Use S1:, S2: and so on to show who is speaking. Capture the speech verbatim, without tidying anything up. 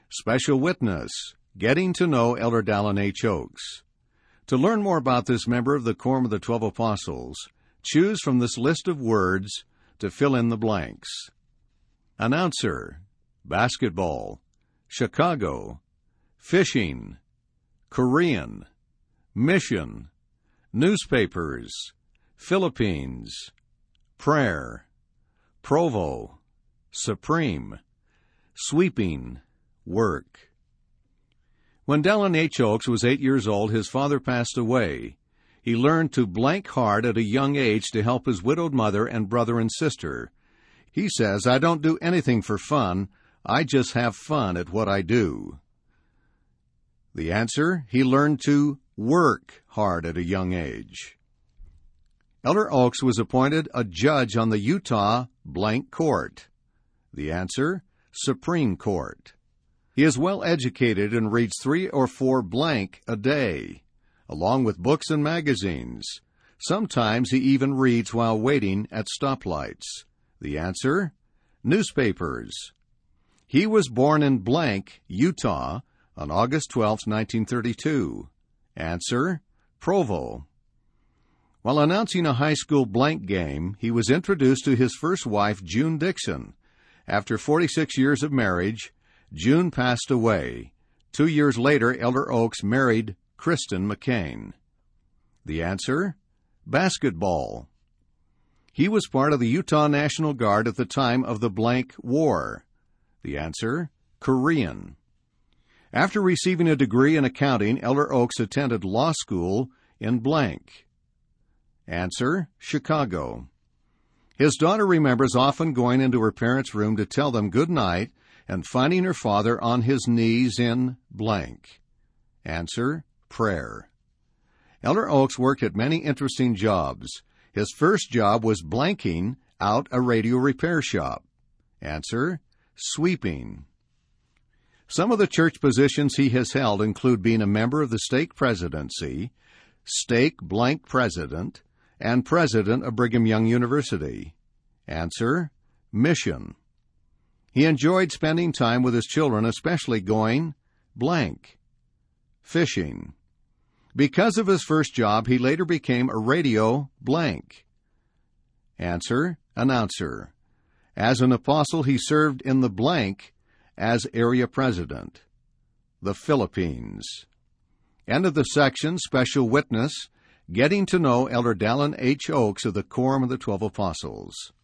S1: Special Witness, Getting to Know Elder Dallin H. Oaks. To learn more about this member of the Quorum of the Twelve Apostles, choose from this list of words to fill in the blanks. Announcer, basketball, Chicago, fishing, Korean, mission, newspapers, Philippines, prayer, Provo, supreme, sweeping, work. When Dallin H. Oaks was eight years old, his father passed away. He learned to blank hard at a young age to help his widowed mother and brother and sister. He says, "I don't do anything for fun. I just have fun at what I do." The answer, he learned to work hard at a young age. Elder Oaks was appointed a judge on the Utah blank court. The answer, Supreme Court. He is well educated and reads three or four blank a day, along with books and magazines. Sometimes he even reads while waiting at stoplights. The answer, newspapers. He was born in blank, Utah, on August twelfth, nineteen thirty-two. Answer, Provo. While announcing a high school blank game, he was introduced to his first wife, June Dixon. After forty-six years of marriage, June passed away. Two years later, Elder Oaks married Kristen McCain. The answer, basketball. He was part of the Utah National Guard at the time of the blank war. The answer, Korean. After receiving a degree in accounting, Elder Oaks attended law school in blank. Answer, Chicago. His daughter remembers often going into her parents' room to tell them good night and finding her father on his knees in blank. Answer, prayer. Elder Oaks worked at many interesting jobs. His first job was blanking out a radio repair shop. Answer, sweeping. Some of the church positions he has held include being a member of the stake presidency, stake blank president, and president of Brigham Young University. Answer, mission. He enjoyed spending time with his children, especially going blank, fishing. Because of his first job, he later became a radio blank. Answer, announcer. As an apostle, he served in the blank as area president. The Philippines. End of the section, Special Witness, Getting to Know Elder Dallin H. Oaks of the Quorum of the Twelve Apostles.